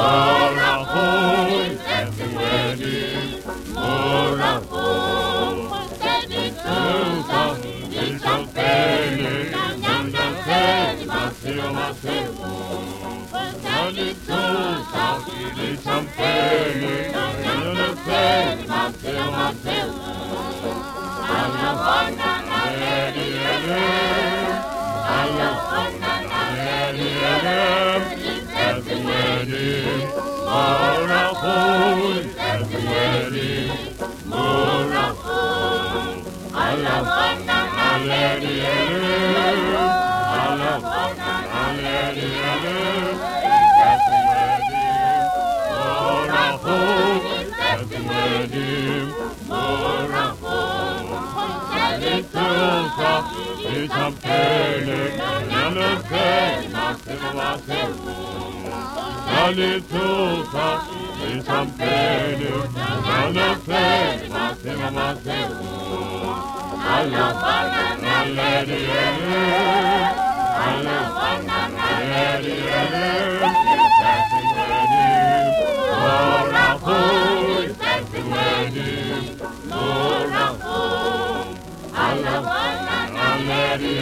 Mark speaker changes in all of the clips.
Speaker 1: Morahon, happy wedding. Morahon, steady tusa, di champene, nanda seni maseo maseo. Steady tusa, di champene, nanda seni maseo maseo. Alla buona na lady alla buona na lady happy wedding, Morahon, happy wedding, Morahon. Alla buona na lady alla buona na lady happy wedding, Morahon, happy wedding, Morahon. Salitusa, di champene, nana seni maseo maseo. Salitusa, di champene, nana seni maseo maseo. Alla buona na lady alla buona na lady happy wedding, Morahon, happy wedding, Morahon. Alla buona na lady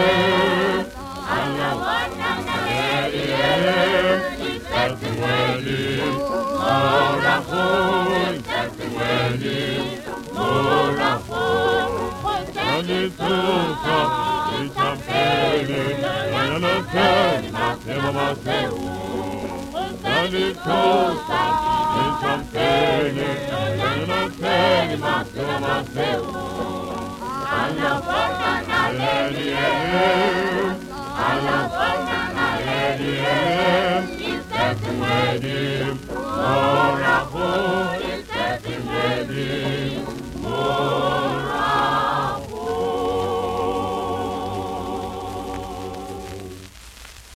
Speaker 1: alla buona na lady happy wedding, Morahon, happy wedding, Morahon. Salitusa, di champene, nana seni maseo maseo. Salitusa, di champene, nana seni maseo maseo. Alla buona na lady alla buona na lady happy wedding.